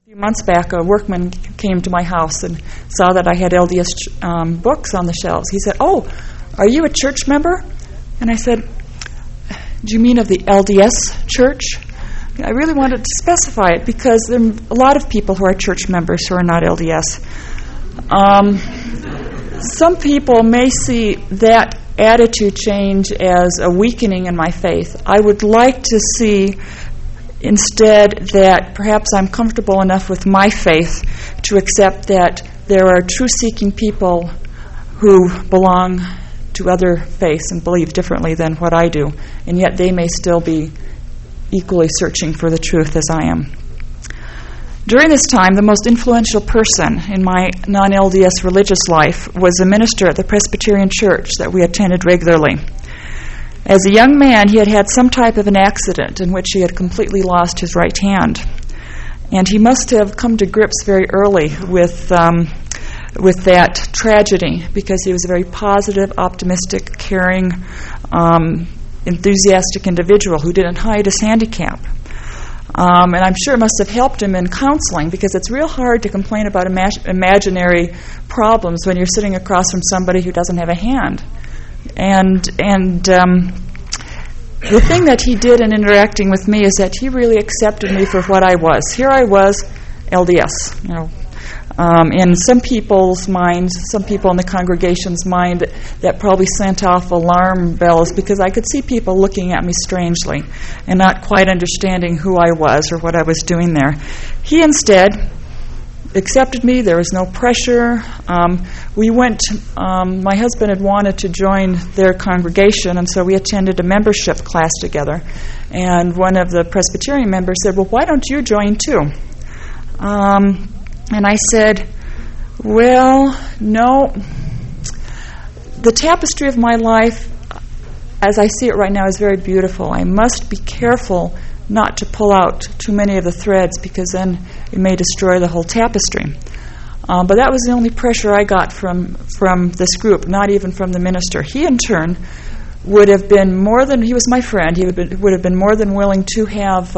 A few months back, a workman came to my house and saw that I had LDS books on the shelves. He said, "Oh, are you a church member?" And I said, "Do you mean of the LDS church?" I really wanted to specify it because there are a lot of people who are church members who are not LDS. Some people may see that attitude change as a weakening in my faith. I would like to see instead that perhaps I'm comfortable enough with my faith to accept that there are truth-seeking people who belong to other faiths and believe differently than what I do, and yet they may still be equally searching for the truth as I am. During this time, the most influential person in my non-LDS religious life was a minister at the Presbyterian Church that we attended regularly. As a young man, he had had some type of an accident in which he had completely lost his right hand. And he must have come to grips very early with that tragedy because he was a very positive, optimistic, caring, enthusiastic individual who didn't hide his handicap. And I'm sure it must have helped him in counseling because it's real hard to complain about imaginary problems when you're sitting across from somebody who doesn't have a hand. And the thing that he did in interacting with me is that he really accepted me for what I was. Here I was, LDS, in some people's minds, some people in the congregation's mind, that probably sent off alarm bells because I could see people looking at me strangely and not quite understanding who I was or what I was doing there. He instead accepted me. There was no pressure. We went, my husband had wanted to join their congregation, and so we attended a membership class together. And one of the Presbyterian members said, "Well, why don't you join too?" And I said, "Well, no. The tapestry of my life, as I see it right now, is very beautiful. I must be careful not to pull out too many of the threads because then it may destroy the whole tapestry." But that was the only pressure I got from this group, not even from the minister. He, in turn, would have been more than, he was my friend, he would have been more than willing to have,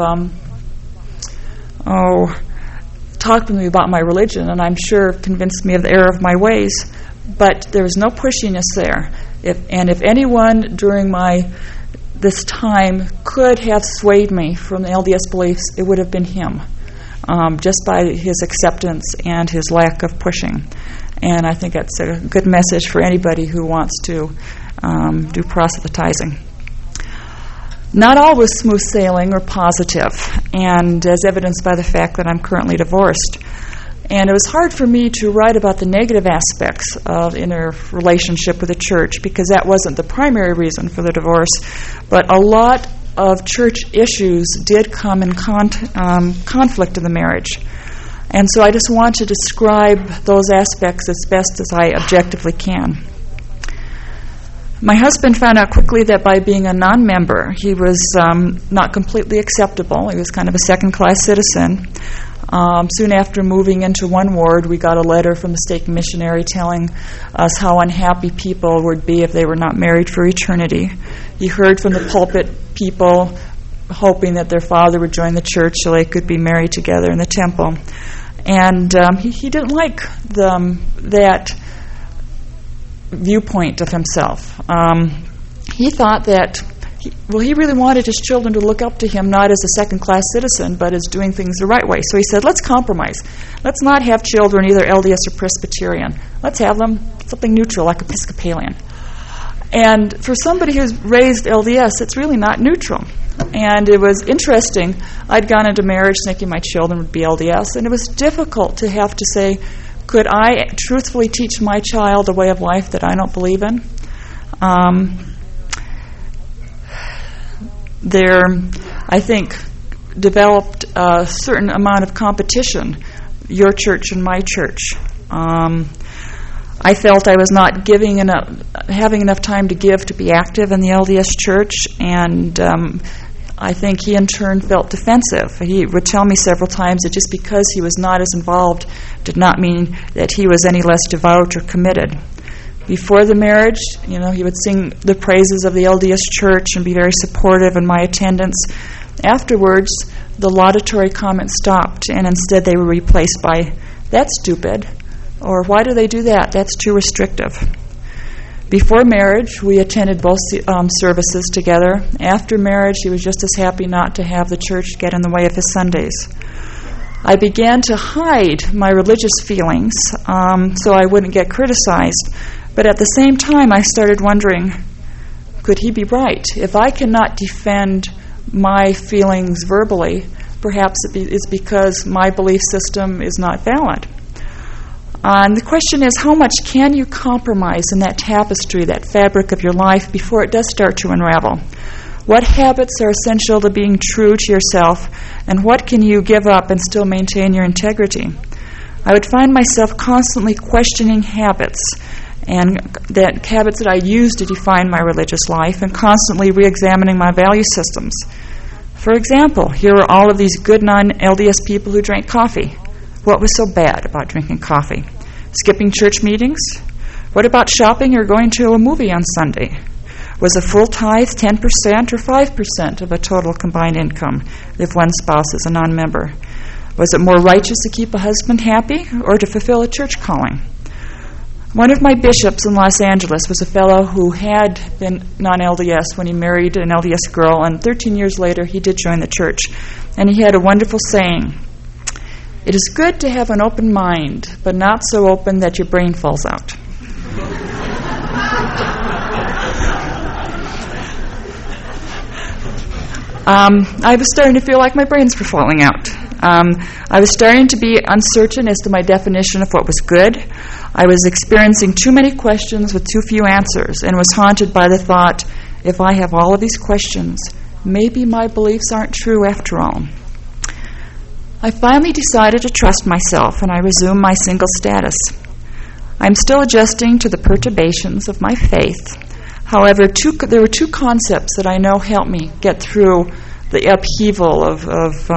talked with me about my religion, and I'm sure convinced me of the error of my ways. But there was no pushiness there. If anyone during this time could have swayed me from the LDS beliefs, it would have been him, just by his acceptance and his lack of pushing. And I think that's a good message for anybody who wants to do proselytizing. Not all was smooth sailing or positive, and as evidenced by the fact that I'm currently divorced. And it was hard for me to write about the negative aspects of inner relationship with the church because that wasn't the primary reason for the divorce. But a lot of church issues did come in conflict in the marriage. And so I just want to describe those aspects as best as I objectively can. My husband found out quickly that by being a non-member, he was not completely acceptable. He was kind of a second-class citizen. Soon after moving into one ward, we got a letter from the stake missionary telling us how unhappy people would be if they were not married for eternity. He heard from the pulpit people hoping that their father would join the church so they could be married together in the temple. And he didn't like that viewpoint of himself. He thought that he really wanted his children to look up to him not as a second-class citizen, but as doing things the right way. So he said, let's compromise. Let's not have children either LDS or Presbyterian. Let's have them something neutral, like Episcopalian. And for somebody who's raised LDS, it's really not neutral. And it was interesting. I'd gone into marriage thinking my children would be LDS, and it was difficult to have to say, could I truthfully teach my child a way of life that I don't believe in? There, I think, developed a certain amount of competition, your church and my church. I felt I was not having enough time to give to be active in the LDS church, and I think he in turn felt defensive. He would tell me several times that just because he was not as involved did not mean that he was any less devout or committed. Before the marriage, he would sing the praises of the LDS church and be very supportive in my attendance. Afterwards, the laudatory comments stopped, and instead they were replaced by, "That's stupid," or "Why do they do that? That's too restrictive." Before marriage, we attended both services together. After marriage, he was just as happy not to have the church get in the way of his Sundays. I began to hide my religious feelings so I wouldn't get criticized. But at the same time, I started wondering, could he be right? If I cannot defend my feelings verbally, perhaps it's because my belief system is not valid. And the question is, how much can you compromise in that tapestry, that fabric of your life, before it does start to unravel? What habits are essential to being true to yourself, and what can you give up and still maintain your integrity? I would find myself constantly questioning habits, and that habits that I use to define my religious life, and constantly re-examining my value systems. For example, here are all of these good non-LDS people who drank coffee. What was so bad about drinking coffee? Skipping church meetings? What about shopping or going to a movie on Sunday? Was a full tithe 10% or 5% of a total combined income if one spouse is a non-member? Was it more righteous to keep a husband happy or to fulfill a church calling? One of my bishops in Los Angeles was a fellow who had been non-LDS when he married an LDS girl, and 13 years later he did join the church. And he had a wonderful saying: "It is good to have an open mind, but not so open that your brain falls out." I was starting to feel like my brains were falling out. I was starting to be uncertain as to my definition of what was good. I was experiencing too many questions with too few answers, and was haunted by the thought, if I have all of these questions, maybe my beliefs aren't true after all. I finally decided to trust myself, and I resumed my single status. I'm still adjusting to the perturbations of my faith. However, there were two concepts that I know helped me get through the upheaval of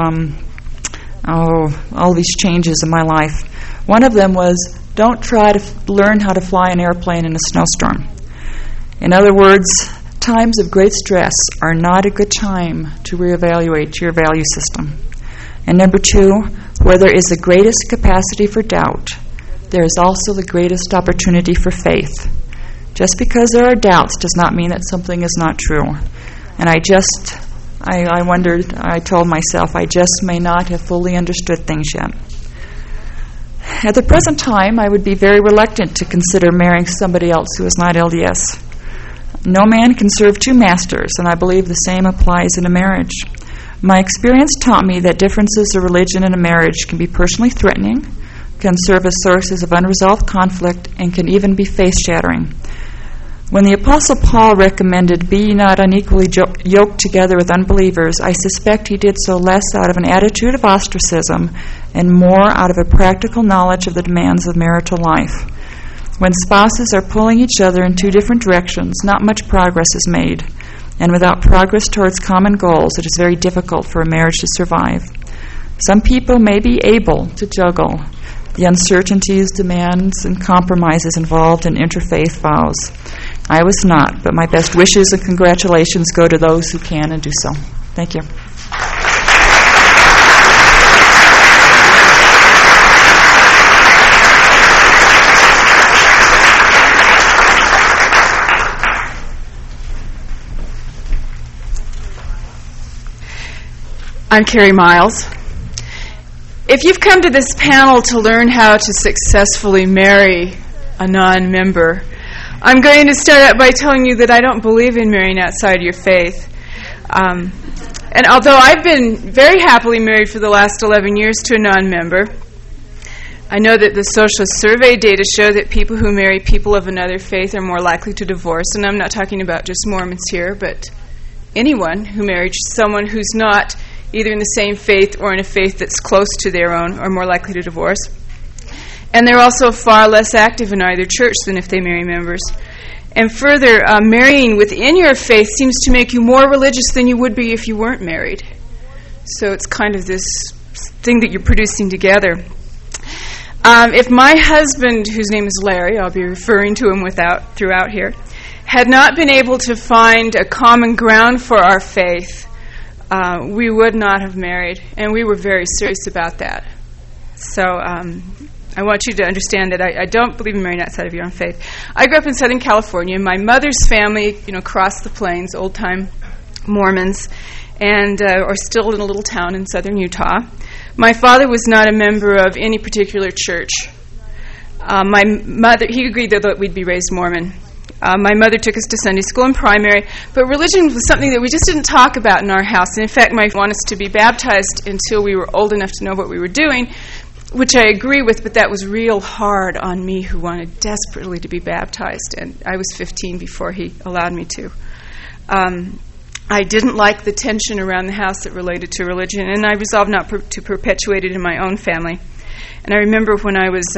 all these changes in my life. One of them was, don't try to learn how to fly an airplane in a snowstorm. In other words, times of great stress are not a good time to reevaluate your value system. And number two, where there is the greatest capacity for doubt, there is also the greatest opportunity for faith. Just because there are doubts does not mean that something is not true. And I told myself, I just may not have fully understood things yet. At the present time, I would be very reluctant to consider marrying somebody else who is not LDS. No man can serve two masters, and I believe the same applies in a marriage. My experience taught me that differences of religion in a marriage can be personally threatening, can serve as sources of unresolved conflict, and can even be faith-shattering. When the Apostle Paul recommended be not unequally yoked together with unbelievers, I suspect he did so less out of an attitude of ostracism and more out of a practical knowledge of the demands of marital life. When spouses are pulling each other in two different directions, not much progress is made. And without progress towards common goals, it is very difficult for a marriage to survive. Some people may be able to juggle the uncertainties, demands, and compromises involved in interfaith vows. I was not, but my best wishes and congratulations go to those who can and do so. Thank you. I'm Carrie Miles. If you've come to this panel to learn how to successfully marry a non-member, I'm going to start out by telling you that I don't believe in marrying outside your faith. And although I've been very happily married for the last 11 years to a non-member, I know that the social survey data show that people who marry people of another faith are more likely to divorce. And I'm not talking about just Mormons here, but anyone who marries someone who's not either in the same faith or in a faith that's close to their own are more likely to divorce. And they're also far less active in either church than if they marry members. And further, marrying within your faith seems to make you more religious than you would be if you weren't married. So it's kind of this thing that you're producing together. If my husband, whose name is Larry, I'll be referring to him throughout here, had not been able to find a common ground for our faith, we would not have married, and we were very serious about that. So I want you to understand that I don't believe in marrying outside of your own faith. I grew up in Southern California. My mother's family, crossed the plains, old-time Mormons, and are still in a little town in southern Utah. My father was not a member of any particular church. My mother, he agreed that we'd be raised Mormon. My mother took us to Sunday school and primary, but religion was something that we just didn't talk about in our house. And in fact, my wanted us to be baptized until we were old enough to know what we were doing, which I agree with, but that was real hard on me, who wanted desperately to be baptized. And I was 15 before he allowed me to. I didn't like the tension around the house that related to religion, and I resolved not to perpetuate it in my own family. And I remember when I was,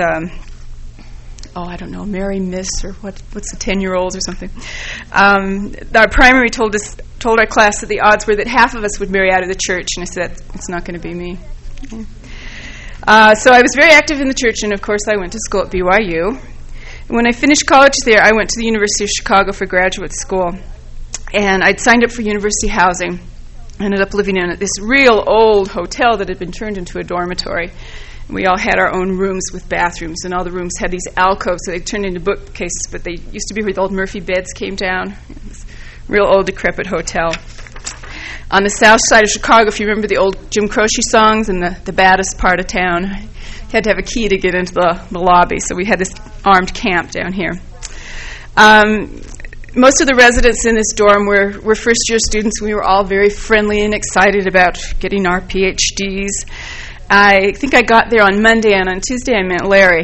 Mary Miss, or what's the 10-year-olds or something. Our primary told our class that the odds were that half of us would marry out of the church, and I said, it's not going to be me. Okay. So I was very active in the church, and of course I went to school at BYU. And when I finished college there, I went to the University of Chicago for graduate school. And I'd signed up for university housing. I ended up living in this real old hotel that had been turned into a dormitory. And we all had our own rooms with bathrooms, and all the rooms had these alcoves, so they turned into bookcases, but they used to be where the old Murphy beds came down. This real old, decrepit hotel. On the south side of Chicago, if you remember the old Jim Croce songs, in the baddest part of town, you had to have a key to get into the lobby, so we had this armed camp down here. Most of the residents in this dorm were first-year students. We were all very friendly and excited about getting our PhDs. I think I got there on Monday, and on Tuesday I met Larry.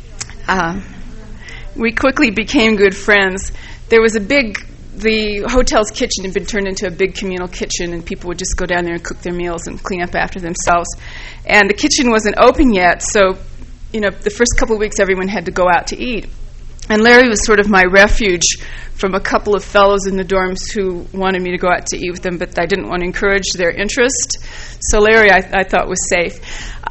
We quickly became good friends. There was the hotel's kitchen had been turned into a big communal kitchen, and people would just go down there and cook their meals and clean up after themselves. And the kitchen wasn't open yet, so the first couple of weeks everyone had to go out to eat. And Larry was sort of my refuge from a couple of fellows in the dorms who wanted me to go out to eat with them, but I didn't want to encourage their interest. So Larry, I thought, was safe.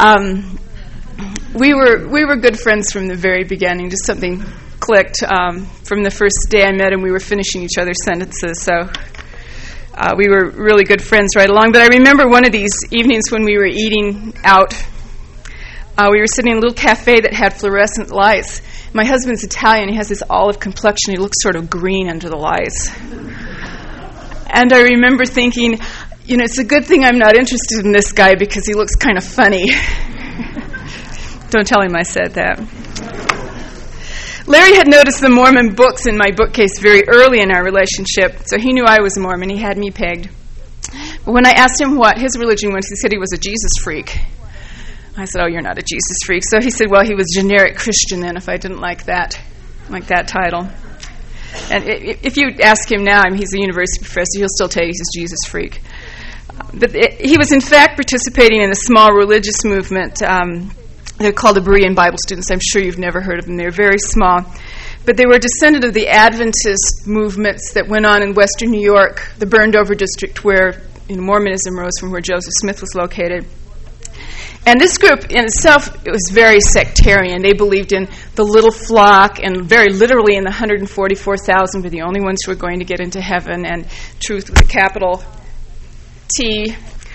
We were good friends from the very beginning. Just something clicked from the first day I met him. We were finishing each other's sentences, so we were really good friends right along. But I remember one of these evenings when we were eating out. We were sitting in a little cafe that had fluorescent lights. My husband's Italian. He has this olive complexion. He looks sort of green under the lights. And I remember thinking, it's a good thing I'm not interested in this guy because he looks kind of funny. Don't tell him I said that. Larry had noticed the Mormon books in my bookcase very early in our relationship, so he knew I was a Mormon. He had me pegged. But when I asked him what his religion was, he said he was a Jesus freak. I said, you're not a Jesus freak. So he said, he was generic Christian then, if I didn't like that title. And if you ask him now, he's a university professor, he'll still tell you he's a Jesus freak. But he was in fact participating in a small religious movement. They're called the Berean Bible Students. I'm sure you've never heard of them. They're very small. But they were a descendant of the Adventist movements that went on in western New York, the burned-over district where Mormonism rose from, where Joseph Smith was located. And this group in itself, it was very sectarian. They believed in the little flock, and very literally in the 144,000 were the only ones who were going to get into heaven, and truth with a capital T.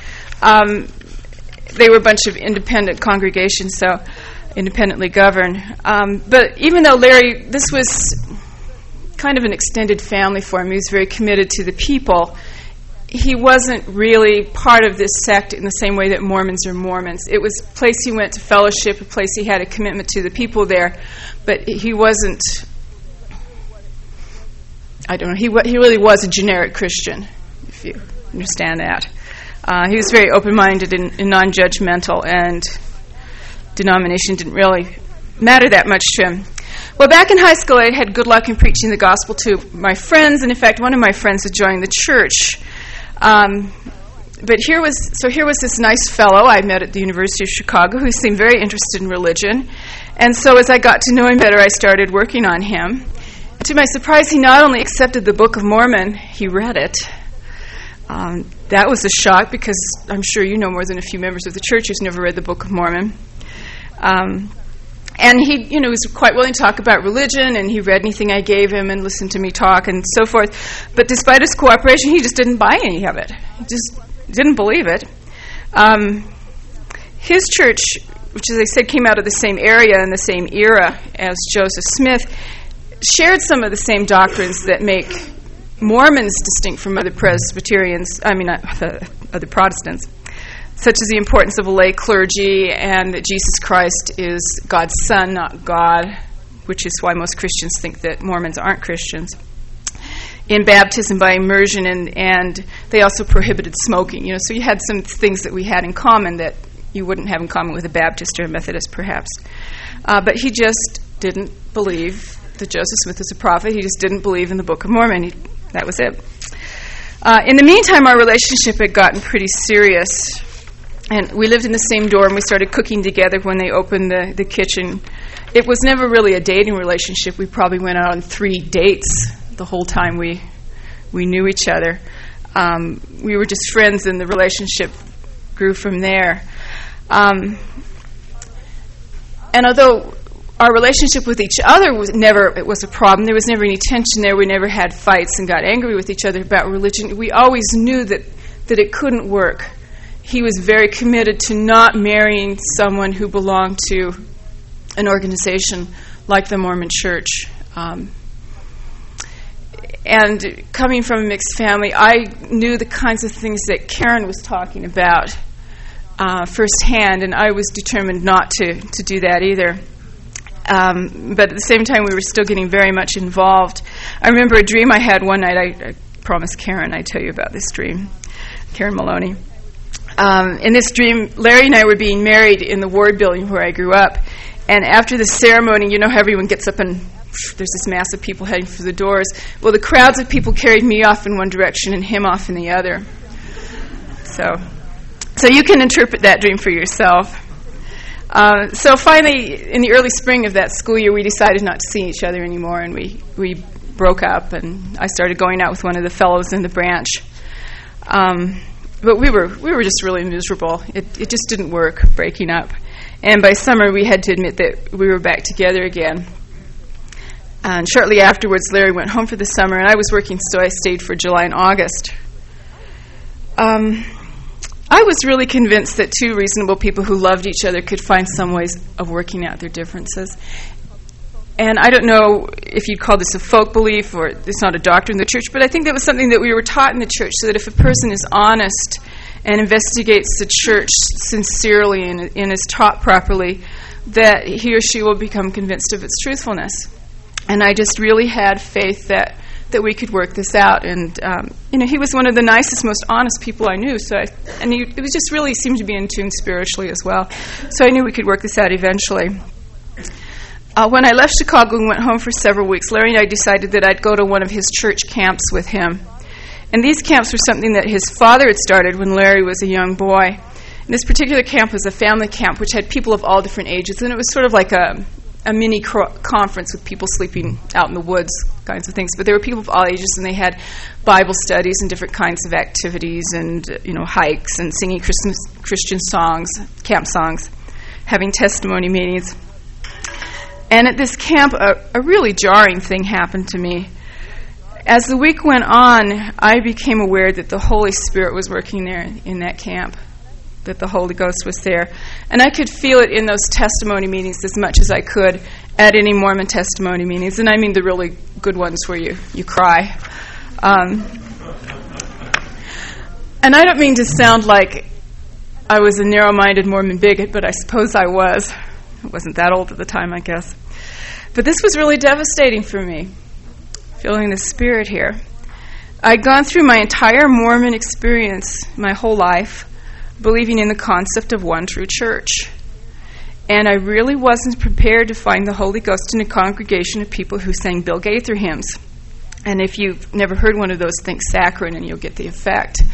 They were a bunch of independent congregations, so independently governed. But even though Larry, this was kind of an extended family for him, he was very committed to the people, he wasn't really part of this sect in the same way that Mormons are Mormons. It was a place he went to fellowship, a place he had a commitment to the people there, but he wasn't, he really was a generic Christian, if you understand that. He was very open-minded and non-judgmental, and denomination didn't really matter that much to him. Well, back in high school, I had good luck in preaching the gospel to my friends, and in fact, one of my friends had joined the church. But here was this nice fellow I met at the University of Chicago who seemed very interested in religion. And so as I got to know him better, I started working on him. To my surprise, he not only accepted the Book of Mormon, he read it. That was a shock because I'm sure you know more than a few members of the church who's never read the Book of Mormon. And he, was quite willing to talk about religion, and he read anything I gave him and listened to me talk and so forth. But despite his cooperation, he just didn't buy any of it. didn't believe it. His church, which, as I said, came out of the same area and the same era as Joseph Smith, shared some of the same doctrines that make Mormons distinct from other other Protestants, such as the importance of a lay clergy and that Jesus Christ is God's Son, not God, which is why most Christians think that Mormons aren't Christians. In baptism by immersion, and they also prohibited smoking. So you had some things that we had in common that you wouldn't have in common with a Baptist or a Methodist, perhaps. But he just didn't believe that Joseph Smith was a prophet. He just didn't believe in the Book of Mormon. That was it. In the meantime, our relationship had gotten pretty serious. And we lived in the same dorm. We started cooking together when they opened the kitchen. It was never really a dating relationship. We probably went out on 3 dates the whole time we knew each other. We were just friends, and the relationship grew from there. And although our relationship with each other was a problem, there was never any tension there. We never had fights and got angry with each other about religion. We always knew that it couldn't work. He was very committed to not marrying someone who belonged to an organization like the Mormon Church. And coming from a mixed family, I knew the kinds of things that Karen was talking about firsthand, and I was determined not to do that either. But at the same time, we were still getting very much involved. I remember a dream I had one night. I promised Karen I'd tell you about this dream, Karen Maloney. In this dream, Larry and I were being married in the Ward building where I grew up, and after the ceremony, how everyone gets up and there's this mass of people heading for the doors. Well, the crowds of people carried me off in one direction and him off in the other. So you can interpret that dream for yourself. So finally, in the early spring of that school year, we decided not to see each other anymore, and we broke up, and I started going out with one of the fellows in the branch. But we were just really miserable. It just didn't work, breaking up. And by summer, we had to admit that we were back together again. And shortly afterwards, Larry went home for the summer, and I was working, so I stayed for July and August. I was really convinced that two reasonable people who loved each other could find some ways of working out their differences. And I don't know if you'd call this a folk belief or it's not a doctrine in the church, but I think that was something that we were taught in the church, so that if a person is honest and investigates the church sincerely and is taught properly, that he or she will become convinced of its truthfulness. And I just really had faith that we could work this out. And, he was one of the nicest, most honest people I knew. It was just really seemed to be in tune spiritually as well. So I knew we could work this out eventually. When I left Chicago and went home for several weeks, Larry and I decided that I'd go to one of his church camps with him. And these camps were something that his father had started when Larry was a young boy. And this particular camp was a family camp which had people of all different ages, and it was sort of like a mini conference with people sleeping out in the woods, kinds of things. But there were people of all ages, and they had Bible studies and different kinds of activities and, hikes and singing Christian songs, camp songs, having testimony meetings. And at this camp, a really jarring thing happened to me. As the week went on, I became aware that the Holy Spirit was working there in that camp, that the Holy Ghost was there. And I could feel it in those testimony meetings as much as I could at any Mormon testimony meetings. And I mean the really good ones where you cry. And I don't mean to sound like I was a narrow-minded Mormon bigot, but I suppose I was. I wasn't that old at the time, I guess. But this was really devastating for me, feeling the Spirit here. I'd gone through my entire Mormon experience, my whole life, believing in the concept of one true church. And I really wasn't prepared to find the Holy Ghost in a congregation of people who sang Bill Gaither hymns. And if you've never heard one of those, think Saccharin and you'll get the effect.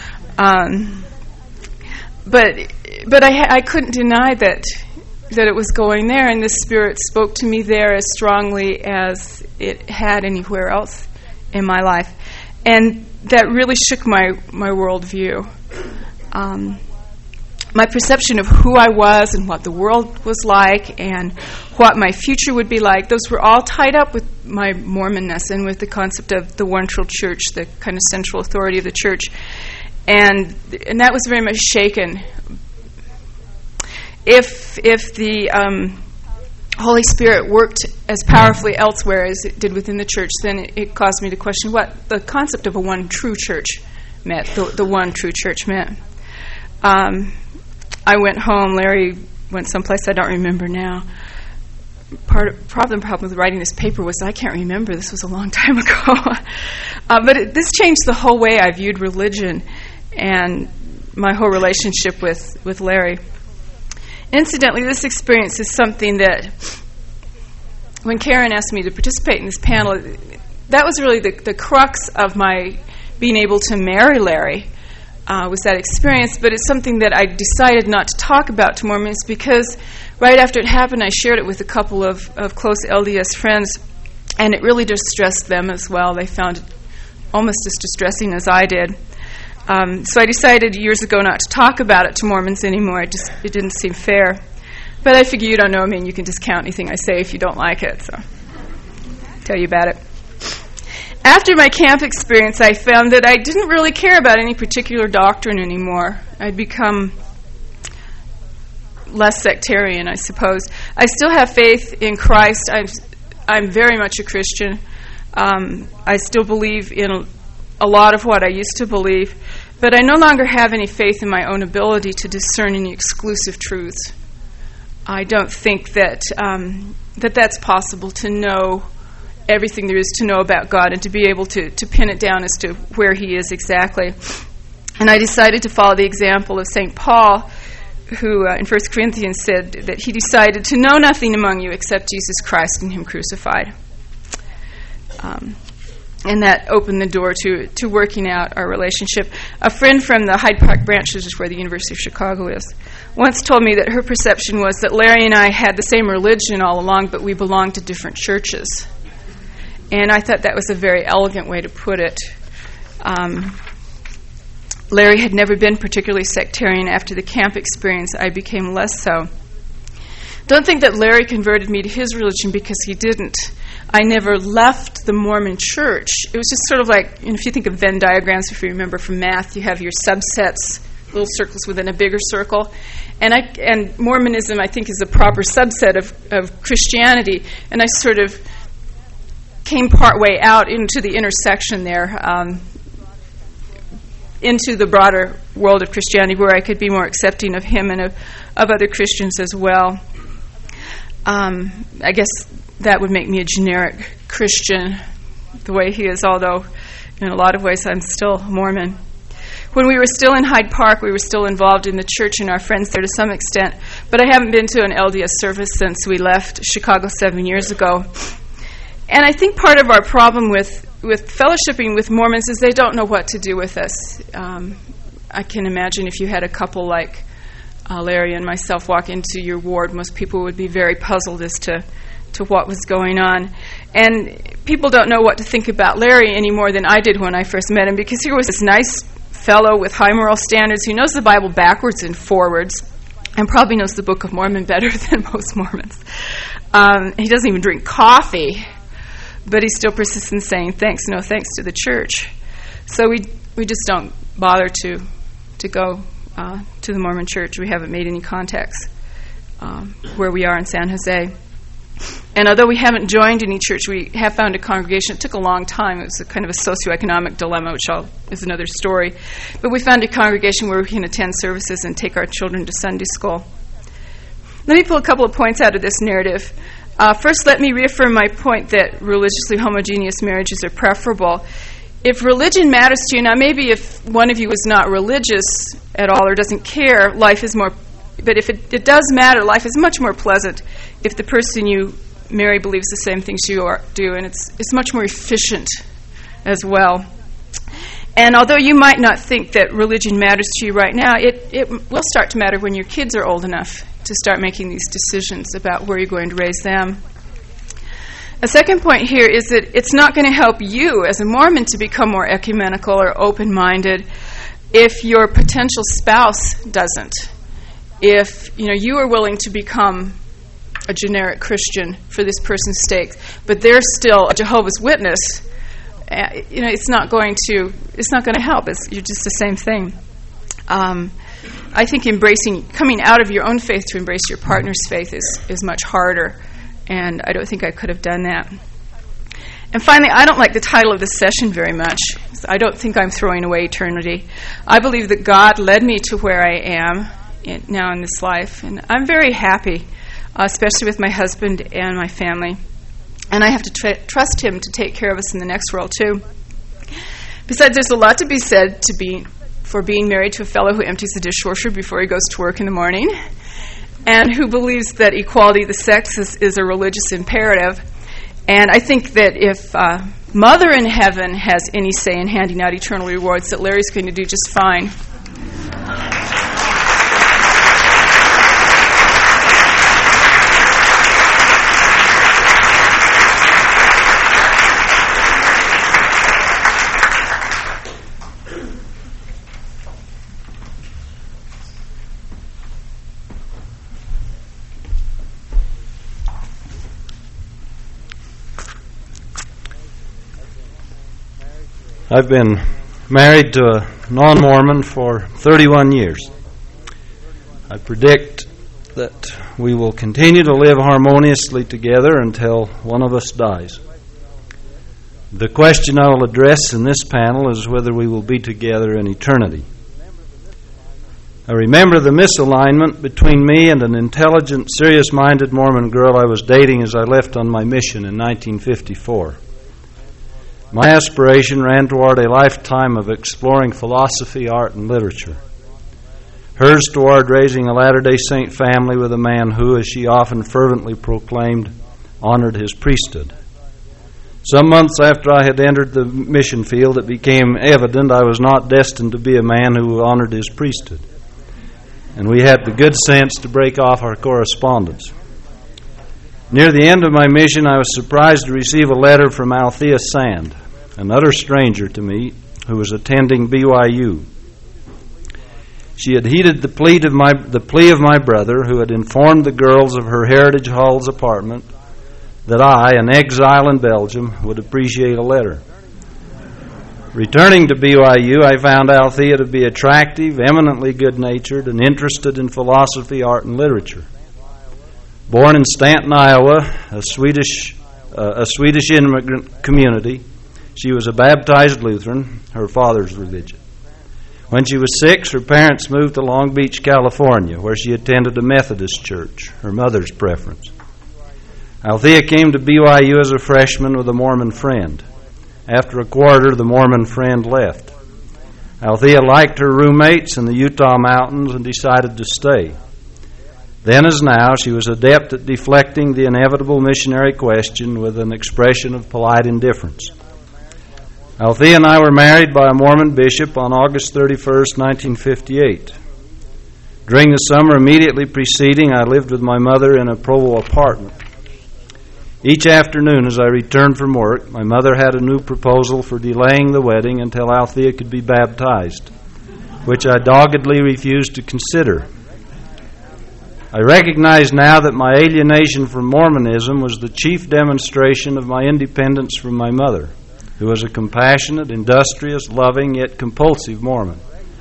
But I couldn't deny that it was going there, and the Spirit spoke to me there as strongly as it had anywhere else in my life. And that really shook my worldview. My perception of who I was and what the world was like and what my future would be like, those were all tied up with my Mormonness and with the concept of the one true church, the kind of central authority of the church. and that was very much shaken. If the Holy Spirit worked as powerfully elsewhere as it did within the church, then it caused me to question what the concept of a one true church meant, the one true church meant. I went home. Larry went someplace I don't remember now. Problem with writing this paper was I can't remember. This was a long time ago. But this changed the whole way I viewed religion and my whole relationship with Larry. Incidentally, this experience is something that when Karen asked me to participate in this panel, that was really the crux of my being able to marry Larry, was that experience. But it's something that I decided not to talk about to Mormons because right after it happened, I shared it with a couple of close LDS friends, and it really distressed them as well. They found it almost as distressing as I did. So I decided years ago not to talk about it to Mormons anymore. It didn't seem fair. But I figure you don't know me and you can discount anything I say if you don't like it. So I'll tell you about it. After my camp experience, I found that I didn't really care about any particular doctrine anymore. I'd become less sectarian, I suppose. I still have faith in Christ. I'm very much a Christian. I still believe in a lot of what I used to believe, but I no longer have any faith in my own ability to discern any exclusive truths. I don't think that that's possible, to know everything there is to know about God and to be able to pin it down as to where He is exactly. And I decided to follow the example of St. Paul, who in 1 Corinthians said that he decided to know nothing among you except Jesus Christ and Him crucified. And that opened the door to working out our relationship. A friend from the Hyde Park branch, which is where the University of Chicago is, once told me that her perception was that Larry and I had the same religion all along, but we belonged to different churches. And I thought that was a very elegant way to put it. Larry had never been particularly sectarian. After the camp experience, I became less so. Don't think that Larry converted me to his religion, because he didn't. I never left the Mormon church. It was just sort of like, if you think of Venn diagrams, if you remember from math, you have your subsets, little circles within a bigger circle. And Mormonism, I think, is a proper subset of Christianity. And I sort of came part way out into the intersection there, into the broader world of Christianity, where I could be more accepting of him and of other Christians as well. I guess that would make me a generic Christian, the way he is, although in a lot of ways I'm still Mormon. When we were still in Hyde Park, we were still involved in the church and our friends there to some extent, but I haven't been to an LDS service since we left Chicago 7 years ago. And I think part of our problem with fellowshipping with Mormons is they don't know what to do with us. I can imagine if you had a couple like Larry and myself walk into your ward, most people would be very puzzled as to what was going on. And people don't know what to think about Larry any more than I did when I first met him, because he was this nice fellow with high moral standards who knows the Bible backwards and forwards and probably knows the Book of Mormon better than most Mormons. He doesn't even drink coffee, but he still persists in saying no thanks to the church. So we just don't bother to go to the Mormon church. We haven't made any contacts where we are in San Jose. And although we haven't joined any church, we have found a congregation. It took a long time. It was a kind of a socioeconomic dilemma, which is another story. But we found a congregation where we can attend services and take our children to Sunday school. Let me pull a couple of points out of this narrative. First, let me reaffirm my point that religiously homogeneous marriages are preferable. If religion matters to you, now maybe if one of you is not religious at all or doesn't care, life is more... But if it does matter, life is much more pleasant if the person you marry believes the same things you do, and it's much more efficient as well. And although you might not think that religion matters to you right now, it will start to matter when your kids are old enough to start making these decisions about where you're going to raise them. A second point here is that it's not going to help you as a Mormon to become more ecumenical or open-minded if your potential spouse doesn't. If you are willing to become a generic Christian for this person's sake, but they're still a Jehovah's Witness, it's not going to help. You're just the same thing. I think coming out of your own faith to embrace your partner's faith is much harder, and I don't think I could have done that. And finally, I don't like the title of this session very much. I don't think I'm throwing away eternity. I believe that God led me to where I am now in this life, and I'm very happy, especially with my husband and my family. And I have to trust Him to take care of us in the next world, too. Besides, there's a lot to be said for being married to a fellow who empties the dishwasher before he goes to work in the morning, and who believes that equality of the sexes is a religious imperative. And I think that if Mother in Heaven has any say in handing out eternal rewards, that Larry's going to do just fine. I've been married to a non-Mormon for 31 years. I predict that we will continue to live harmoniously together until one of us dies. The question I will address in this panel is whether we will be together in eternity. I remember the misalignment between me and an intelligent, serious-minded Mormon girl I was dating as I left on my mission in 1954. My aspiration ran toward a lifetime of exploring philosophy, art, and literature. Hers toward raising a Latter-day Saint family with a man who, as she often fervently proclaimed, honored his priesthood. Some months after I had entered the mission field, it became evident I was not destined to be a man who honored his priesthood. And we had the good sense to break off our correspondence. Near the end of my mission, I was surprised to receive a letter from Althea Sand, an utter stranger to me, who was attending BYU. She had heeded the plea of my brother, who had informed the girls of her Heritage Halls apartment that I, an exile in Belgium, would appreciate a letter. Returning to BYU, I found Althea to be attractive, eminently good-natured, and interested in philosophy, art, and literature. Born in Stanton, Iowa, a Swedish immigrant community, she was a baptized Lutheran, her father's religion. When she was 6, her parents moved to Long Beach, California, where she attended a Methodist church, her mother's preference. Althea came to BYU as a freshman with a Mormon friend. After a quarter, the Mormon friend left. Althea liked her roommates in the Utah mountains and decided to stay. Then as now, she was adept at deflecting the inevitable missionary question with an expression of polite indifference. Althea and I were married by a Mormon bishop on August 31st, 1958. During the summer immediately preceding, I lived with my mother in a Provo apartment. Each afternoon as I returned from work, my mother had a new proposal for delaying the wedding until Althea could be baptized, which I doggedly refused to consider. I recognize now that my alienation from Mormonism was the chief demonstration of my independence from my mother, who was a compassionate, industrious, loving, yet compulsive Mormon.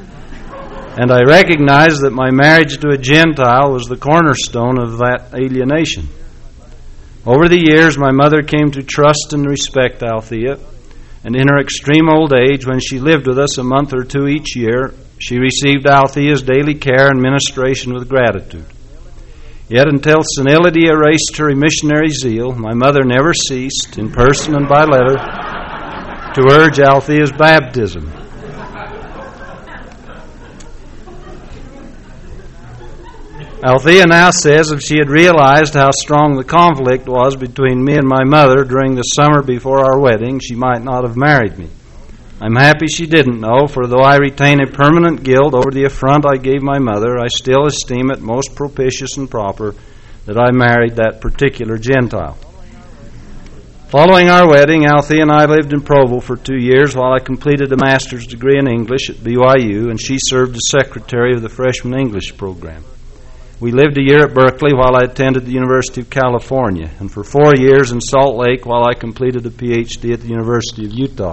And I recognize that my marriage to a Gentile was the cornerstone of that alienation. Over the years, my mother came to trust and respect Althea, and in her extreme old age, when she lived with us a month or two each year, she received Althea's daily care and ministration with gratitude. Yet until senility erased her missionary zeal, my mother never ceased, in person and by letter, to urge Althea's baptism. Althea now says if she had realized how strong the conflict was between me and my mother during the summer before our wedding, she might not have married me. I'm happy she didn't know, for though I retain a permanent guilt over the affront I gave my mother, I still esteem it most propitious and proper that I married that particular Gentile. Following our wedding, Althea and I lived in Provo for 2 years while I completed a master's degree in English at BYU, and she served as secretary of the freshman English program. We lived a year at Berkeley while I attended the University of California, and for 4 years in Salt Lake while I completed a PhD at the University of Utah.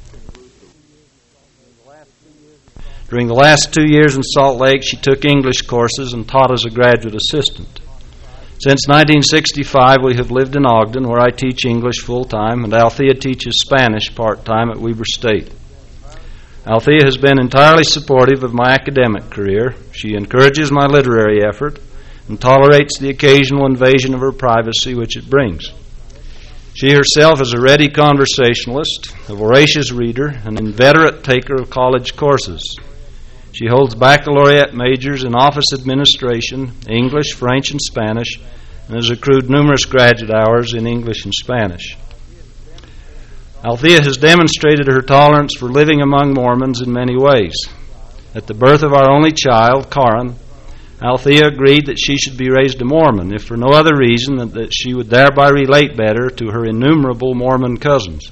During the last 2 years in Salt Lake, she took English courses and taught as a graduate assistant. Since 1965, we have lived in Ogden, where I teach English full-time, and Althea teaches Spanish part-time at Weber State. Althea has been entirely supportive of my academic career. She encourages my literary effort and tolerates the occasional invasion of her privacy which it brings. She herself is a ready conversationalist, a voracious reader, an inveterate taker of college courses. She holds baccalaureate majors in office administration, English, French, and Spanish, and has accrued numerous graduate hours in English and Spanish. Althea has demonstrated her tolerance for living among Mormons in many ways. At the birth of our only child, Karin, Althea agreed that she should be raised a Mormon, if for no other reason than that she would thereby relate better to her innumerable Mormon cousins.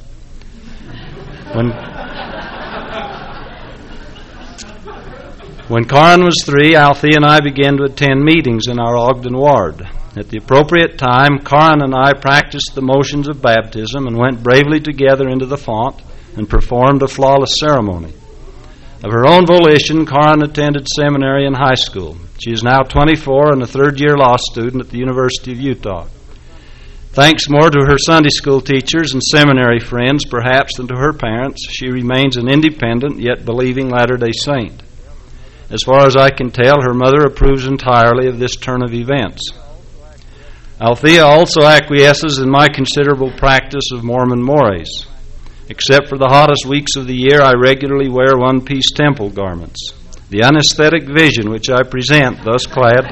When Karin was 3, Althea and I began to attend meetings in our Ogden ward. At the appropriate time, Karin and I practiced the motions of baptism and went bravely together into the font and performed a flawless ceremony. Of her own volition, Karin attended seminary and high school. She is now 24 and a third-year law student at the University of Utah. Thanks more to her Sunday school teachers and seminary friends, perhaps, than to her parents, she remains an independent yet believing Latter-day Saint. As far as I can tell, her mother approves entirely of this turn of events. Althea also acquiesces in my considerable practice of Mormon mores. Except for the hottest weeks of the year, I regularly wear one-piece temple garments. The unaesthetic vision which I present, thus clad,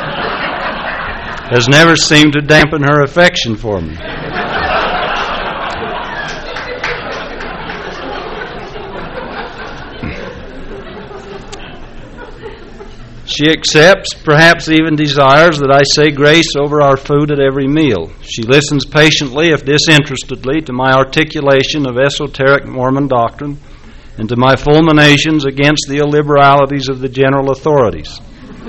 has never seemed to dampen her affection for me. She accepts, perhaps even desires, that I say grace over our food at every meal. She listens patiently, if disinterestedly, to my articulation of esoteric Mormon doctrine and to my fulminations against the illiberalities of the general authorities.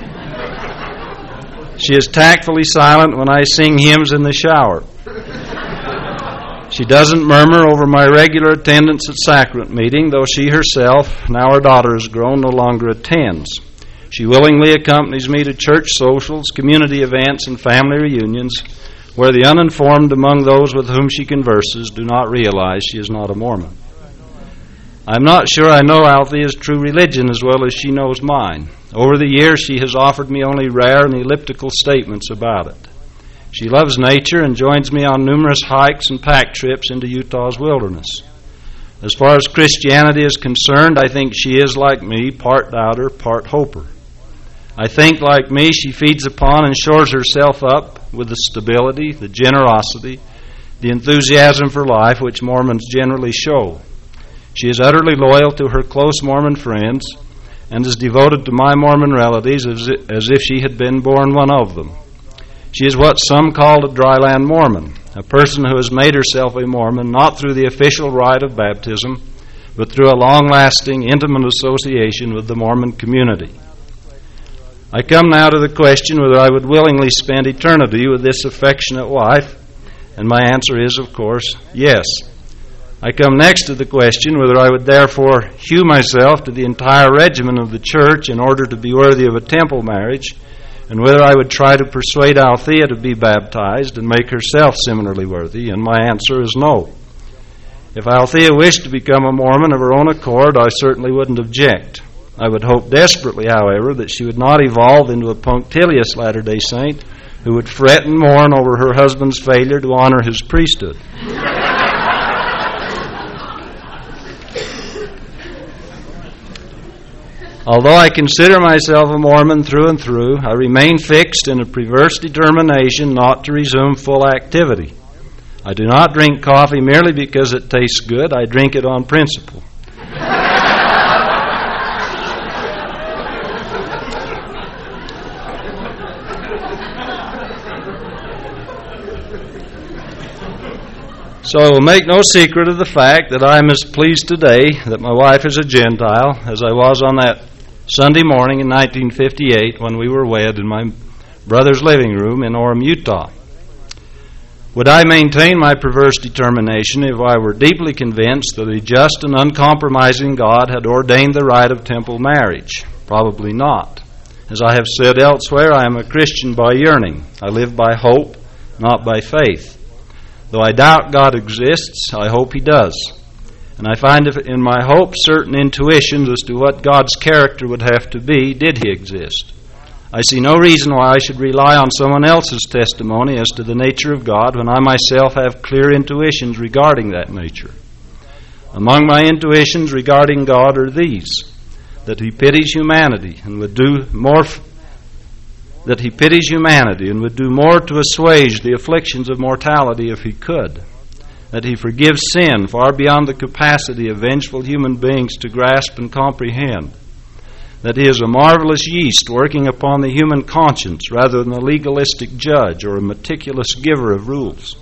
She is tactfully silent when I sing hymns in the shower. She doesn't murmur over my regular attendance at sacrament meeting, though she herself, now her daughter has grown, no longer attends. She willingly accompanies me to church socials, community events, and family reunions, where the uninformed among those with whom she converses do not realize she is not a Mormon. I'm not sure I know Althea's true religion as well as she knows mine. Over the years, she has offered me only rare and elliptical statements about it. She loves nature and joins me on numerous hikes and pack trips into Utah's wilderness. As far as Christianity is concerned, I think she is, like me, part doubter, part hoper. I think, like me, she feeds upon and shores herself up with the stability, the generosity, the enthusiasm for life which Mormons generally show. She is utterly loyal to her close Mormon friends and is devoted to my Mormon relatives as if she had been born one of them. She is what some call a dryland Mormon, a person who has made herself a Mormon not through the official rite of baptism, but through a long-lasting, intimate association with the Mormon community. I come now to the question whether I would willingly spend eternity with this affectionate wife, and my answer is, of course, yes. I come next to the question whether I would therefore hew myself to the entire regimen of the church in order to be worthy of a temple marriage, and whether I would try to persuade Althea to be baptized and make herself similarly worthy, and my answer is no. If Althea wished to become a Mormon of her own accord, I certainly wouldn't object. I would hope desperately, however, that she would not evolve into a punctilious Latter-day Saint who would fret and mourn over her husband's failure to honor his priesthood. Although I consider myself a Mormon through and through, I remain fixed in a perverse determination not to resume full activity. I do not drink coffee merely because it tastes good. I drink it on principle. So I will make no secret of the fact that I am as pleased today that my wife is a Gentile as I was on that Sunday morning in 1958 when we were wed in my brother's living room in Orem, Utah. Would I maintain my perverse determination if I were deeply convinced that a just and uncompromising God had ordained the rite of temple marriage? Probably not. As I have said elsewhere, I am a Christian by yearning. I live by hope, not by faith. Though I doubt God exists, I hope He does. And I find in my hope certain intuitions as to what God's character would have to be did He exist. I see no reason why I should rely on someone else's testimony as to the nature of God when I myself have clear intuitions regarding that nature. Among my intuitions regarding God are these: that He pities humanity and would do more to assuage the afflictions of mortality if He could. That He forgives sin far beyond the capacity of vengeful human beings to grasp and comprehend. That He is a marvelous yeast working upon the human conscience rather than a legalistic judge or a meticulous giver of rules.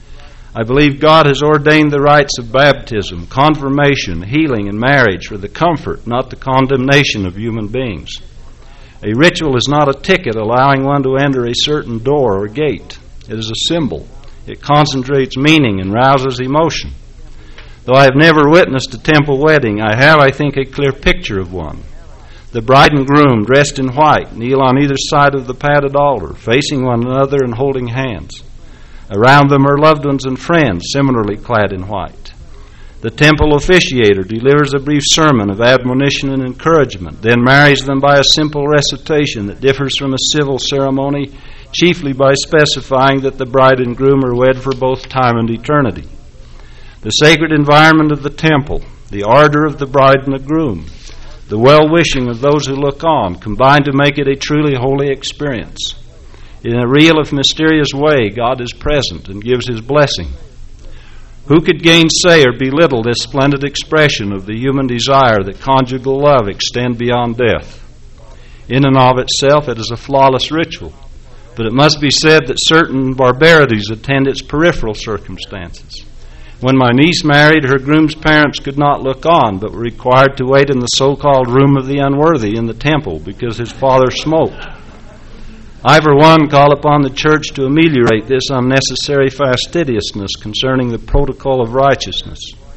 I believe God has ordained the rites of baptism, confirmation, healing, and marriage for the comfort, not the condemnation of human beings. A ritual is not a ticket allowing one to enter a certain door or gate. It is a symbol. It concentrates meaning and rouses emotion. Though I have never witnessed a temple wedding, I have, I think, a clear picture of one. The bride and groom, dressed in white, kneel on either side of the padded altar, facing one another and holding hands. Around them are loved ones and friends, similarly clad in white. The temple officiator delivers a brief sermon of admonition and encouragement, then marries them by a simple recitation that differs from a civil ceremony, chiefly by specifying that the bride and groom are wed for both time and eternity. The sacred environment of the temple, the ardor of the bride and the groom, the well-wishing of those who look on, combine to make it a truly holy experience. In a real, if mysterious way, God is present and gives His blessing. Who could gainsay or belittle this splendid expression of the human desire that conjugal love extend beyond death? In and of itself, it is a flawless ritual, but it must be said that certain barbarities attend its peripheral circumstances. When my niece married, her groom's parents could not look on, but were required to wait in the so-called room of the unworthy in the temple because his father smoked. I, for one, call upon the church to ameliorate this unnecessary fastidiousness concerning the protocol of righteousness.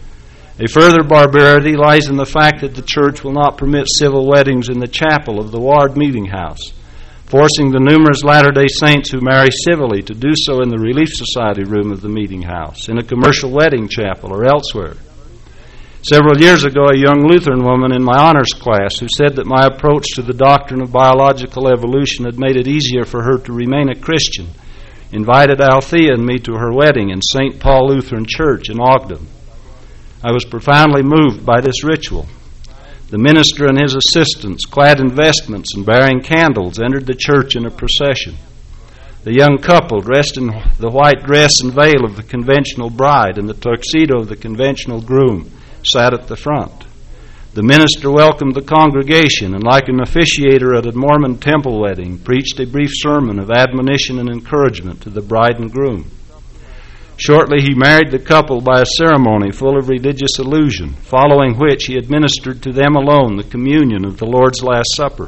A further barbarity lies in the fact that the church will not permit civil weddings in the chapel of the ward meeting house, forcing the numerous Latter-day Saints who marry civilly to do so in the Relief Society room of the meeting house, in a commercial wedding chapel, or elsewhere. Several years ago, a young Lutheran woman in my honors class who said that my approach to the doctrine of biological evolution had made it easier for her to remain a Christian invited Althea and me to her wedding in St. Paul Lutheran Church in Ogden. I was profoundly moved by this ritual. The minister and his assistants, clad in vestments and bearing candles, entered the church in a procession. The young couple, dressed in the white dress and veil of the conventional bride and the tuxedo of the conventional groom, sat at the front. The minister welcomed the congregation and, like an officiator at a Mormon temple wedding, preached a brief sermon of admonition and encouragement to the bride and groom. Shortly he married the couple by a ceremony full of religious allusion, following which he administered to them alone the communion of the Lord's Last Supper.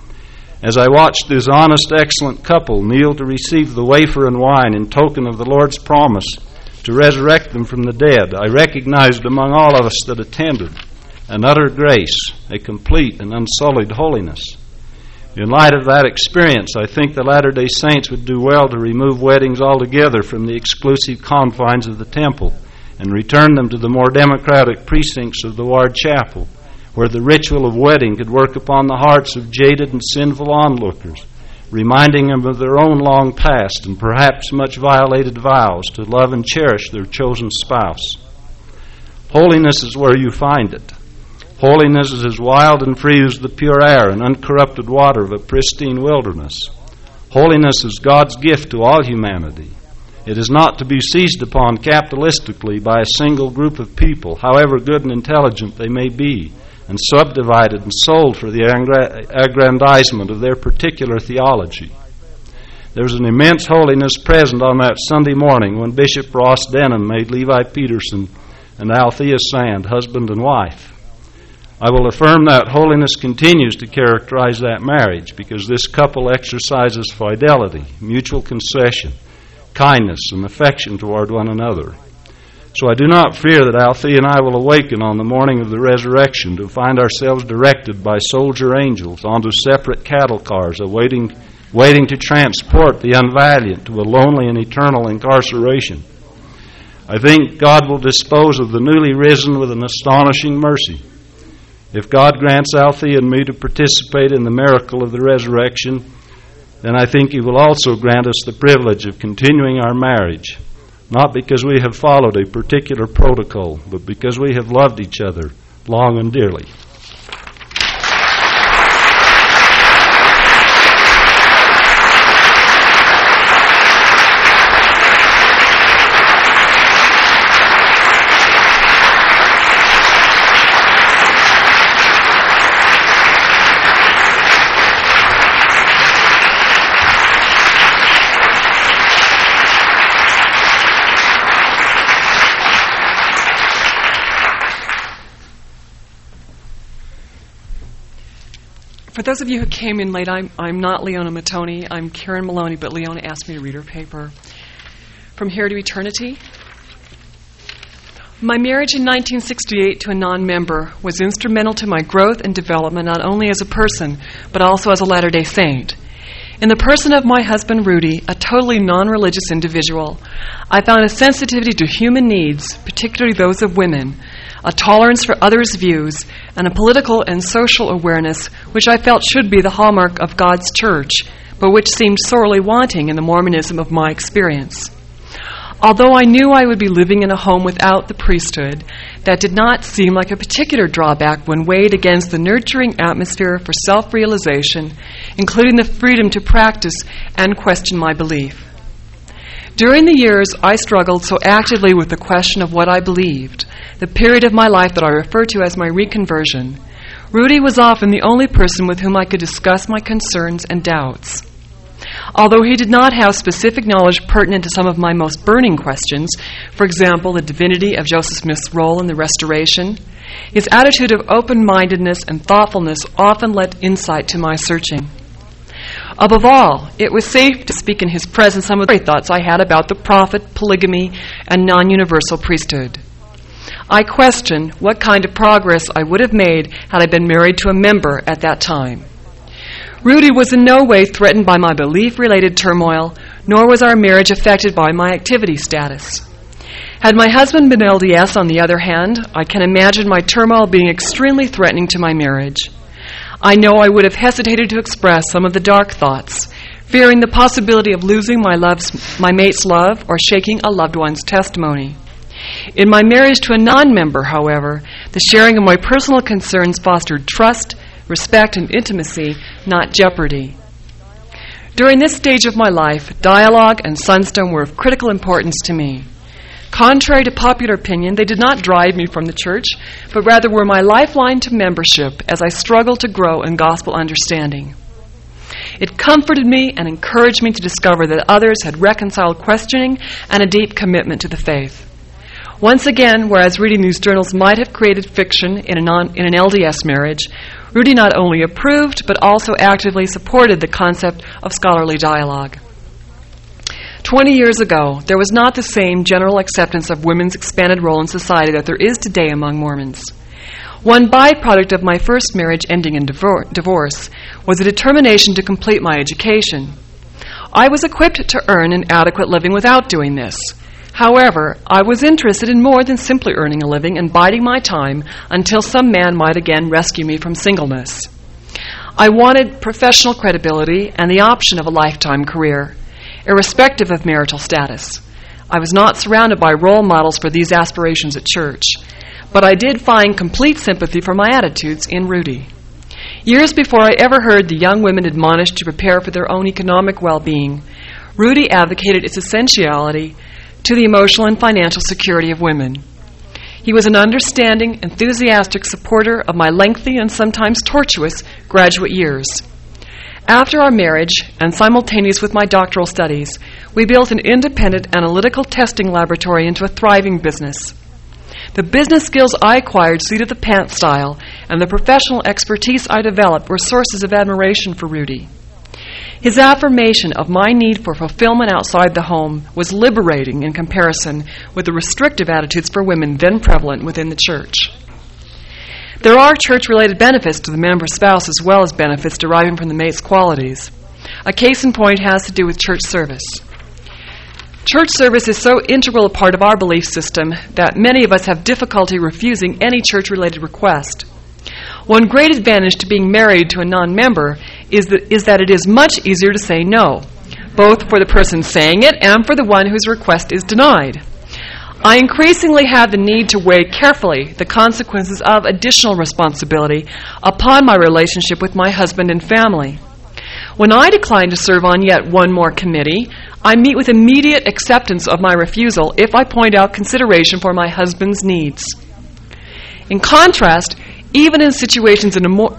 As I watched this honest, excellent couple kneel to receive the wafer and wine in token of the Lord's promise to resurrect them from the dead, I recognized among all of us that attended an utter grace, a complete and unsullied holiness. In light of that experience, I think the Latter-day Saints would do well to remove weddings altogether from the exclusive confines of the temple and return them to the more democratic precincts of the ward chapel, where the ritual of wedding could work upon the hearts of jaded and sinful onlookers, reminding them of their own long past and perhaps much violated vows to love and cherish their chosen spouse. Holiness is where you find it. Holiness is as wild and free as the pure air and uncorrupted water of a pristine wilderness. Holiness is God's gift to all humanity. It is not to be seized upon capitalistically by a single group of people, however good and intelligent they may be, and subdivided and sold for the aggrandizement of their particular theology. There was an immense holiness present on that Sunday morning when Bishop Ross Denham made Levi Peterson and Althea Sand husband and wife. I will affirm that holiness continues to characterize that marriage because this couple exercises fidelity, mutual concession, kindness, and affection toward one another. So I do not fear that Althea and I will awaken on the morning of the resurrection to find ourselves directed by soldier angels onto separate cattle cars waiting to transport the unvaliant to a lonely and eternal incarceration. I think God will dispose of the newly risen with an astonishing mercy. If God grants Althea and me to participate in the miracle of the resurrection, then I think He will also grant us the privilege of continuing our marriage, not because we have followed a particular protocol, but because we have loved each other long and dearly. For those of you who came in late, I'm not Leona Mattoni. I'm Karen Maloney, but Leona asked me to read her paper. From Here to Eternity. My marriage in 1968 to a non-member was instrumental to my growth and development not only as a person, but also as a Latter-day Saint. In the person of my husband, Rudy, a totally non-religious individual, I found a sensitivity to human needs, particularly those of women, a tolerance for others' views, and a political and social awareness which I felt should be the hallmark of God's church, but which seemed sorely wanting in the Mormonism of my experience. Although I knew I would be living in a home without the priesthood, that did not seem like a particular drawback when weighed against the nurturing atmosphere for self-realization, including the freedom to practice and question my belief. During the years I struggled so actively with the question of what I believed, the period of my life that I refer to as my reconversion, Rudy was often the only person with whom I could discuss my concerns and doubts. Although he did not have specific knowledge pertinent to some of my most burning questions, for example, the divinity of Joseph Smith's role in the Restoration, his attitude of open-mindedness and thoughtfulness often lent insight to my searching. Above all, it was safe to speak in his presence some of the thoughts I had about the prophet, polygamy, and non-universal priesthood. I questioned what kind of progress I would have made had I been married to a member at that time. Rudy was in no way threatened by my belief-related turmoil, nor was our marriage affected by my activity status. Had my husband been LDS, on the other hand, I can imagine my turmoil being extremely threatening to my marriage. I know I would have hesitated to express some of the dark thoughts, fearing the possibility of losing my mate's love or shaking a loved one's testimony. In my marriage to a non-member, however, the sharing of my personal concerns fostered trust, respect, and intimacy, not jeopardy. During this stage of my life, dialogue and Sunstone were of critical importance to me. Contrary to popular opinion, they did not drive me from the church, but rather were my lifeline to membership as I struggled to grow in gospel understanding. It comforted me and encouraged me to discover that others had reconciled questioning and a deep commitment to the faith. Once again, whereas reading these journals might have created fiction in an LDS marriage, Rudy not only approved, but also actively supported the concept of scholarly dialogue. 20 years ago, there was not the same general acceptance of women's expanded role in society that there is today among Mormons. One byproduct of my first marriage ending in divorce was a determination to complete my education. I was equipped to earn an adequate living without doing this. However, I was interested in more than simply earning a living and biding my time until some man might again rescue me from singleness. I wanted professional credibility and the option of a lifetime career, irrespective of marital status. I was not surrounded by role models for these aspirations at church, but I did find complete sympathy for my attitudes in Rudy. Years before I ever heard the young women admonished to prepare for their own economic well-being, Rudy advocated its essentiality to the emotional and financial security of women. He was an understanding, enthusiastic supporter of my lengthy and sometimes tortuous graduate years. After our marriage, and simultaneous with my doctoral studies, we built an independent analytical testing laboratory into a thriving business. The business skills I acquired seat of the pants style and the professional expertise I developed were sources of admiration for Rudy. His affirmation of my need for fulfillment outside the home was liberating in comparison with the restrictive attitudes for women then prevalent within the church. There are church-related benefits to the member's spouse as well as benefits deriving from the mate's qualities. A case in point has to do with church service. Church service is so integral a part of our belief system that many of us have difficulty refusing any church-related request. One great advantage to being married to a non-member is that it is much easier to say no, both for the person saying it and for the one whose request is denied. I increasingly have the need to weigh carefully the consequences of additional responsibility upon my relationship with my husband and family. When I decline to serve on yet one more committee, I meet with immediate acceptance of my refusal if I point out consideration for my husband's needs. In contrast, even in situations where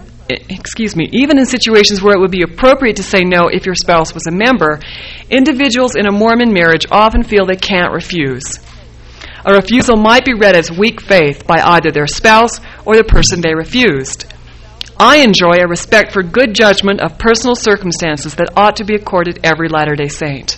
it would be appropriate to say no if your spouse was a member, individuals in a Mormon marriage often feel they can't refuse. A refusal might be read as weak faith by either their spouse or the person they refused. I enjoy a respect for good judgment of personal circumstances that ought to be accorded every Latter-day Saint.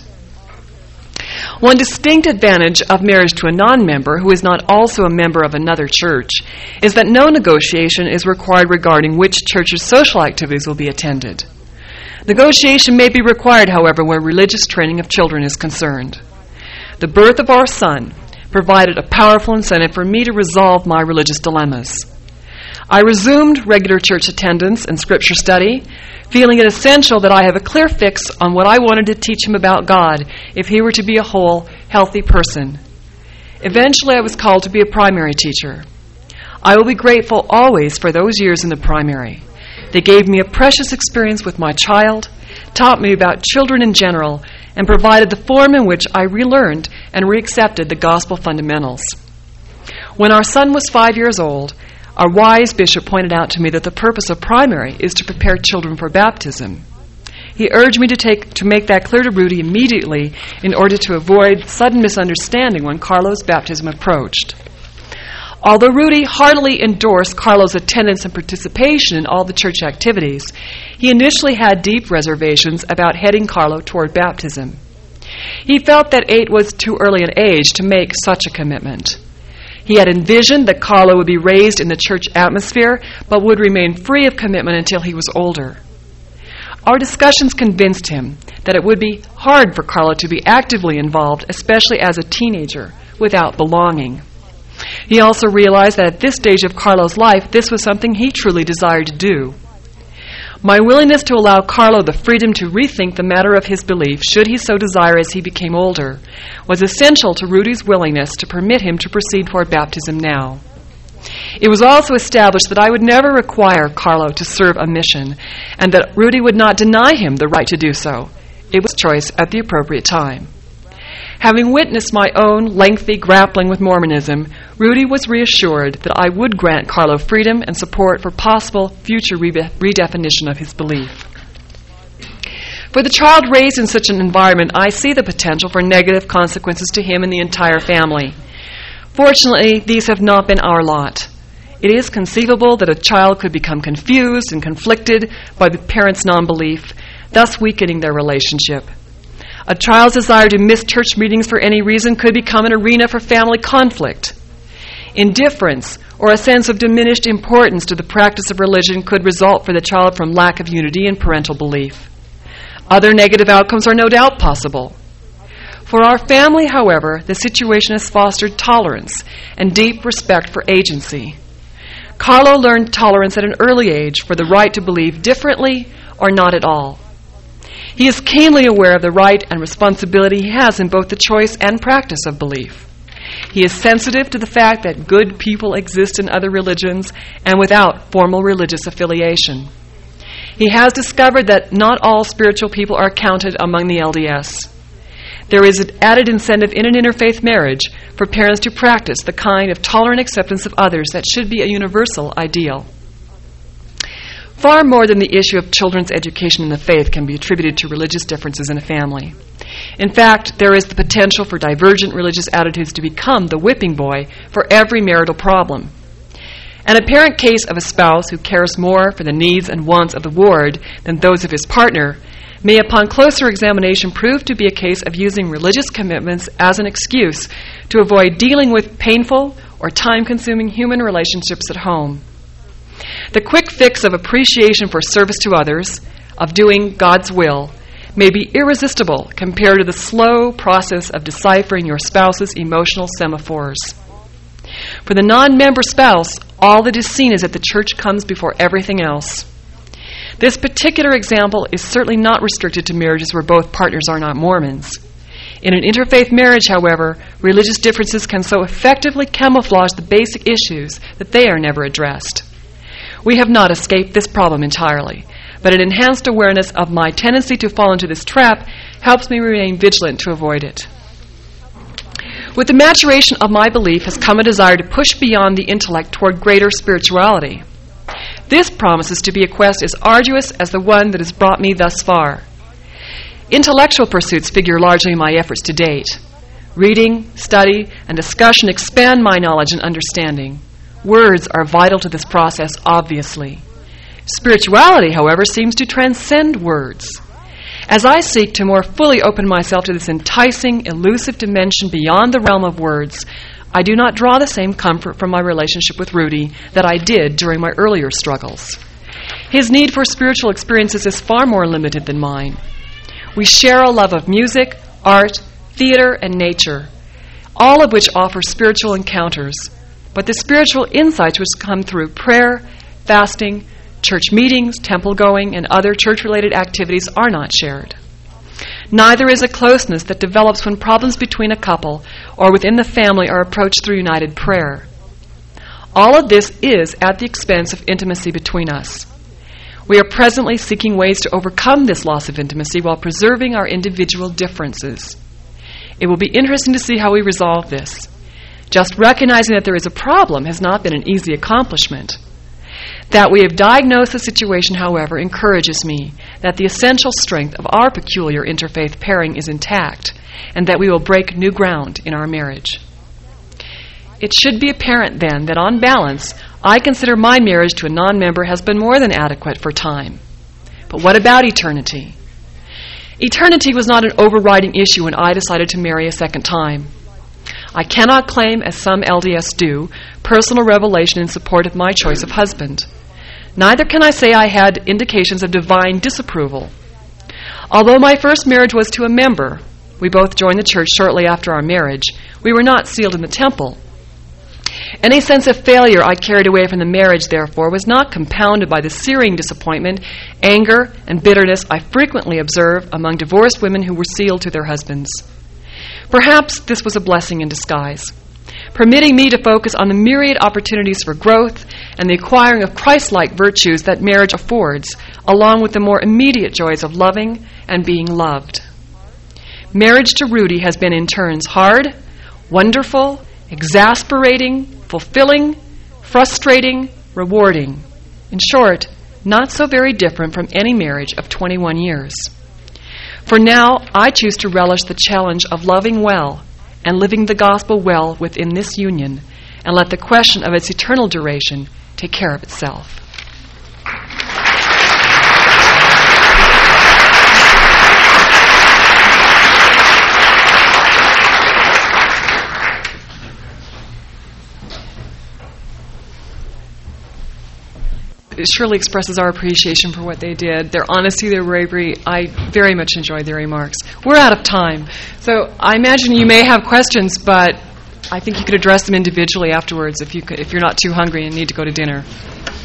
One distinct advantage of marriage to a non-member who is not also a member of another church is that no negotiation is required regarding which church's social activities will be attended. Negotiation may be required, however, where religious training of children is concerned. The birth of our son provided a powerful incentive for me to resolve my religious dilemmas. I resumed regular church attendance and scripture study, feeling it essential that I have a clear fix on what I wanted to teach him about God if he were to be a whole, healthy person. Eventually, I was called to be a primary teacher. I will be grateful always for those years in the primary. They gave me a precious experience with my child, taught me about children in general, and provided the form in which I relearned and reaccepted the gospel fundamentals. When our son was 5 years old, our wise bishop pointed out to me that the purpose of primary is to prepare children for baptism. He urged me to make that clear to Rudy immediately in order to avoid sudden misunderstanding when Carlo's baptism approached. Although Rudy heartily endorsed Carlo's attendance and participation in all the church activities, he initially had deep reservations about heading Carlo toward baptism. He felt that 8 was too early an age to make such a commitment. He had envisioned that Carlo would be raised in the church atmosphere, but would remain free of commitment until he was older. Our discussions convinced him that it would be hard for Carlo to be actively involved, especially as a teenager, without belonging. He also realized that at this stage of Carlo's life, this was something he truly desired to do. My willingness to allow Carlo the freedom to rethink the matter of his belief, should he so desire as he became older, was essential to Rudy's willingness to permit him to proceed toward baptism now. It was also established that I would never require Carlo to serve a mission, and that Rudy would not deny him the right to do so. It was choice at the appropriate time. Having witnessed my own lengthy grappling with Mormonism, Rudy was reassured that I would grant Carlo freedom and support for possible future redefinition of his belief. For the child raised in such an environment, I see the potential for negative consequences to him and the entire family. Fortunately, these have not been our lot. It is conceivable that a child could become confused and conflicted by the parents' non-belief, thus weakening their relationship. A child's desire to miss church meetings for any reason could become an arena for family conflict. Indifference or a sense of diminished importance to the practice of religion could result for the child from lack of unity in parental belief. Other negative outcomes are no doubt possible. For our family, however, the situation has fostered tolerance and deep respect for agency. Carlo learned tolerance at an early age for the right to believe differently or not at all. He is keenly aware of the right and responsibility he has in both the choice and practice of belief. He is sensitive to the fact that good people exist in other religions and without formal religious affiliation. He has discovered that not all spiritual people are counted among the LDS. There is an added incentive in an interfaith marriage for parents to practice the kind of tolerant acceptance of others that should be a universal ideal. Far more than the issue of children's education in the faith can be attributed to religious differences in a family. In fact, there is the potential for divergent religious attitudes to become the whipping boy for every marital problem. An apparent case of a spouse who cares more for the needs and wants of the ward than those of his partner may upon closer examination prove to be a case of using religious commitments as an excuse to avoid dealing with painful or time-consuming human relationships at home. The quick fix of appreciation for service to others, of doing God's will, may be irresistible compared to the slow process of deciphering your spouse's emotional semaphores. For the non-member spouse, all that is seen is that the church comes before everything else. This particular example is certainly not restricted to marriages where both partners are not Mormons. In an interfaith marriage, however, religious differences can so effectively camouflage the basic issues that they are never addressed. We have not escaped this problem entirely, but an enhanced awareness of my tendency to fall into this trap helps me remain vigilant to avoid it. With the maturation of my belief has come a desire to push beyond the intellect toward greater spirituality. This promises to be a quest as arduous as the one that has brought me thus far. Intellectual pursuits figure largely in my efforts to date. Reading, study, and discussion expand my knowledge and understanding. Words are vital to this process, obviously. Spirituality, however, seems to transcend words. As I seek to more fully open myself to this enticing, elusive dimension beyond the realm of words, I do not draw the same comfort from my relationship with Rudy that I did during my earlier struggles. His need for spiritual experiences is far more limited than mine. We share a love of music, art, theater, and nature, all of which offer spiritual encounters. But the spiritual insights which come through prayer, fasting, church meetings, temple going, and other church-related activities are not shared. Neither is a closeness that develops when problems between a couple or within the family are approached through united prayer. All of this is at the expense of intimacy between us. We are presently seeking ways to overcome this loss of intimacy while preserving our individual differences. It will be interesting to see how we resolve this. Just recognizing that there is a problem has not been an easy accomplishment. That we have diagnosed the situation, however, encourages me that the essential strength of our peculiar interfaith pairing is intact and that we will break new ground in our marriage. It should be apparent, then, that on balance, I consider my marriage to a non-member has been more than adequate for time. But what about eternity? Eternity was not an overriding issue when I decided to marry a second time. I cannot claim, as some LDS do, personal revelation in support of my choice of husband. Neither can I say I had indications of divine disapproval. Although my first marriage was to a member, we both joined the church shortly after our marriage, we were not sealed in the temple. Any sense of failure I carried away from the marriage, therefore, was not compounded by the searing disappointment, anger, and bitterness I frequently observe among divorced women who were sealed to their husbands. Perhaps this was a blessing in disguise, permitting me to focus on the myriad opportunities for growth and the acquiring of Christ-like virtues that marriage affords, along with the more immediate joys of loving and being loved. Marriage to Rudy has been in turns hard, wonderful, exasperating, fulfilling, frustrating, rewarding. In short, not so very different from any marriage of 21 years. For now, I choose to relish the challenge of loving well and living the gospel well within this union, and let the question of its eternal duration take care of itself. It surely expresses our appreciation for what they did, their honesty, their bravery. I very much enjoyed their remarks. We're out of time, so I imagine you may have questions, but I think you could address them individually afterwards if you're not too hungry and need to go to dinner.